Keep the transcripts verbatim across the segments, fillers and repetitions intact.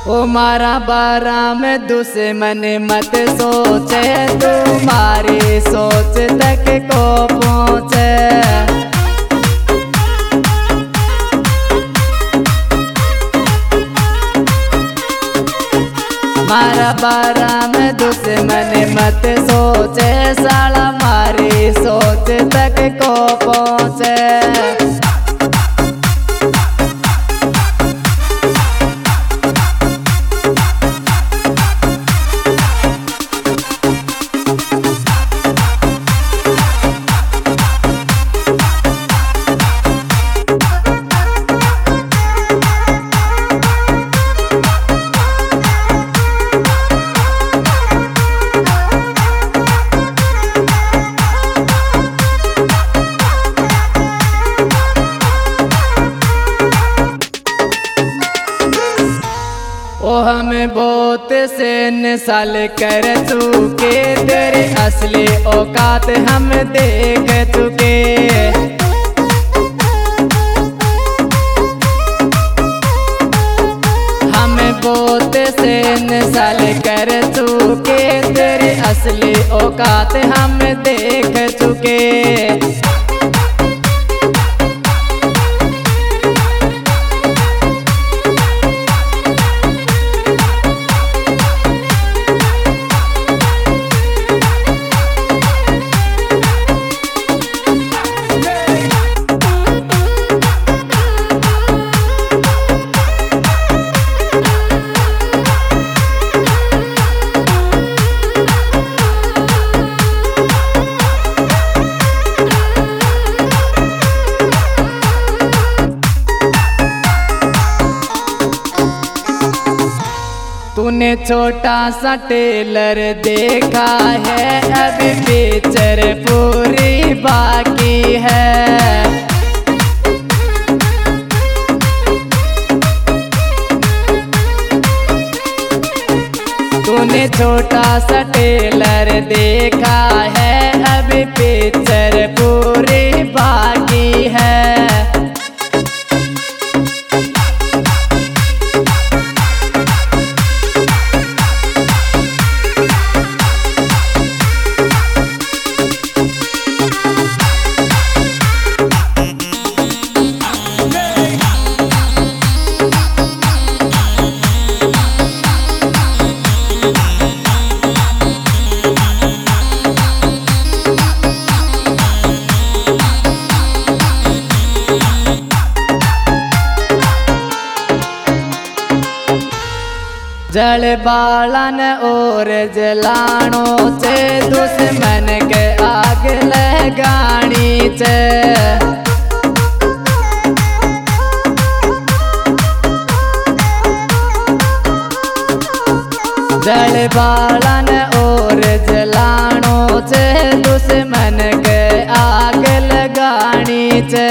ओ मारा बारा में दुश्मन मत सोचे, तुम्हारी सोच तक को पहुँचे। मारा बारा में दुश्मन मत सोचे, साला मारी सोच तक को पहुँचे। ओ हमें बहुत से साल कर चुके, तेरे असली औकात हम देख चुके। हमें बहुत से साल कर चुके, तेरे असली औकात हम देख चुके। तूने छोटा सा टेलर देखा है, अभी पिक्चर पूरी बाकी है। तूने छोटा सा टेलर देखा है, अभी पिक्चर पूरी बाकी है। जल बालन और जलानो चे, दुश्मन के आग लगानी चे। जल बालन और जलानो चे, दुश्मन के आग लगानी चे।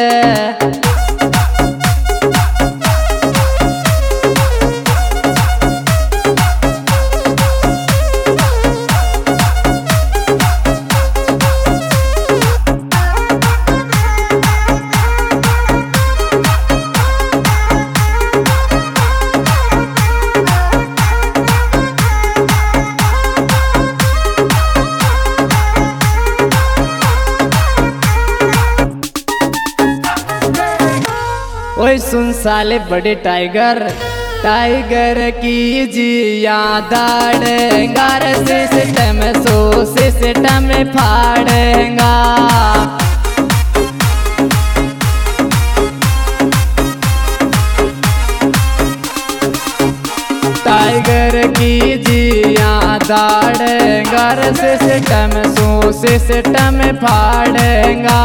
ओए सुन साले बड़े टाइगर, टाइगर की जिया दाड़ेगा, सिस्टम सो सिस्टम फाड़ेगा। टाइगर की जिया दाड़ेगा, सिस्टम सो सिस्टम फाड़ेगा।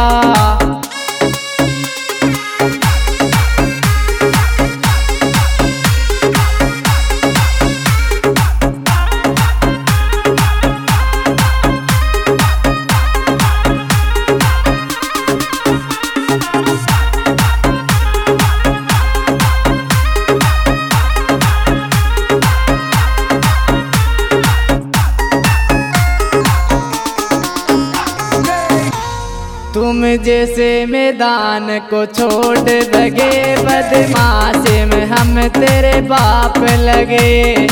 तुम जैसे मैदान को छोड़ दगे, बदमाशी में हम तेरे बाप लगे।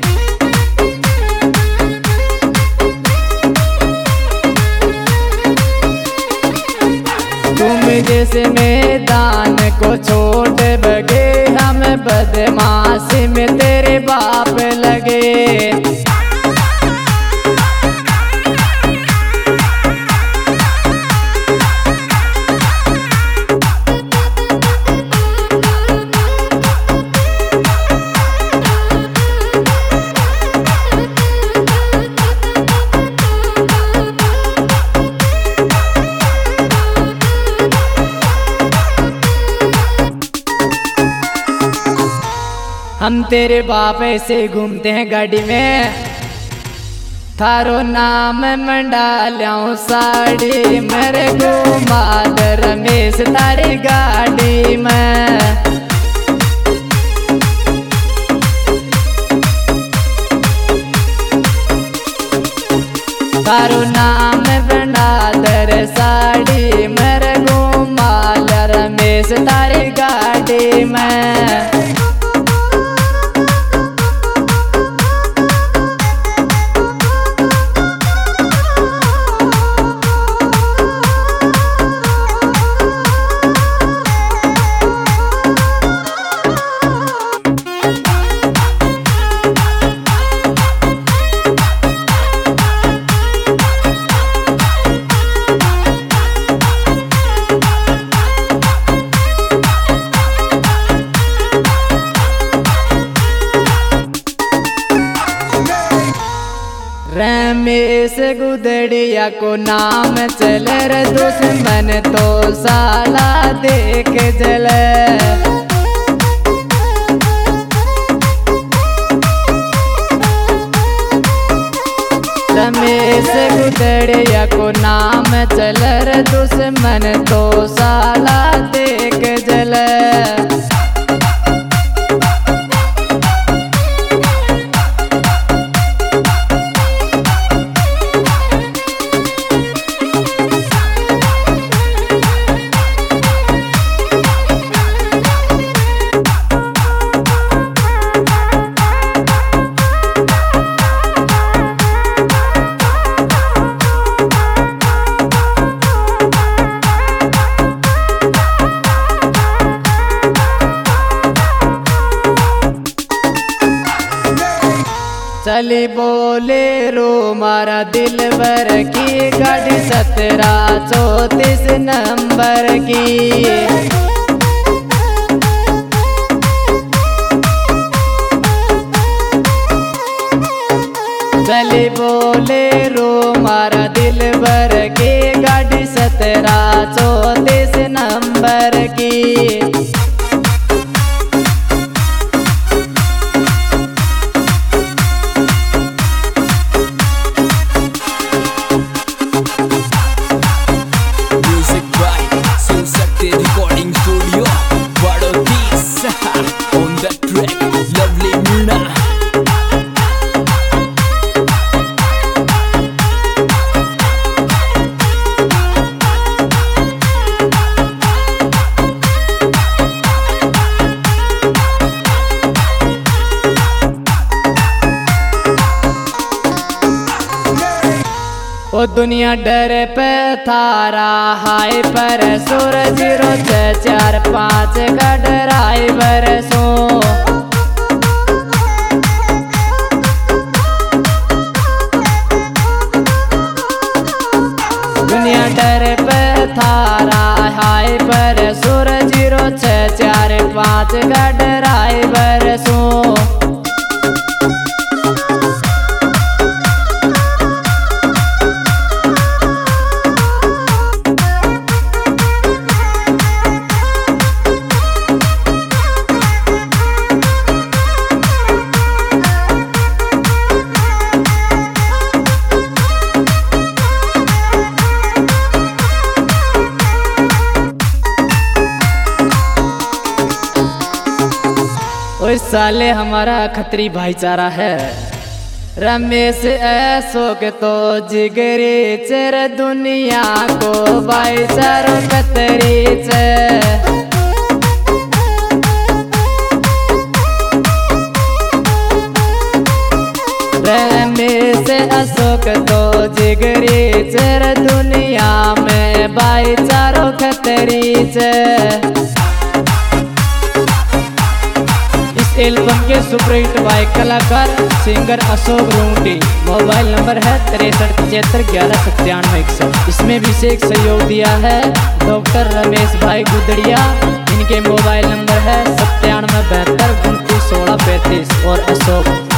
तुम जैसे मैदान को छोड़ दगे, हम बदमाशी में तेरे बाप लगे। हम तेरे बाप ऐसे घूमते हैं गाड़ी में, थारो नाम मंडा लियाऊं साड़ी, मेरे घुमा दे रमेश तारी गाड़ी में। थारो नाम मंडा दे साड़ी, मेरे घुमा दे रमेश तारी गाड़ी में। रमेश गुदड़िया को नाम चले रे, दुश्मन तो साला देख जले। रमेश गुदड़िया को नाम चले रे, दुश्मन तो साला देख जले। चली बोले रो मारा दिल भर की गाड़ी, सत्रह चौतीस नंबर की। चली बोले रो मारा दिल भर की गाड़ी, सत्रह चौतीस नंबर की। ओ दुनिया डर पे थारा हाय पर सुर जीरो छः चार पाँच का ड्राइवर सो। दुनिया डर पे थारा हाय पर सुर जीरो छः चार पाँच का ड्राइवर सो। ओए साले हमारा खत्री भाईचारा है, रमेश अशोक तो जिगरी चेर दुनिया को भाईचारो कतरी चे। रमेश अशोक तो जिगरी चेर दुनिया में भाईचारो खतरी चे। एल्बम के सुपरहिट बाय कलाकार singer Ashok Runti. Mobile number है तिरसठ पचहत्तर ग्यारह सत्तानवे इकसठ। इसमें विशेष सहयोग दिया है डॉक्टर रमेश भाई गुदड़िया। इनके मोबाइल नंबर है सत्तानवे बहत्तर उनतीस सोलह पैंतीस और अशोक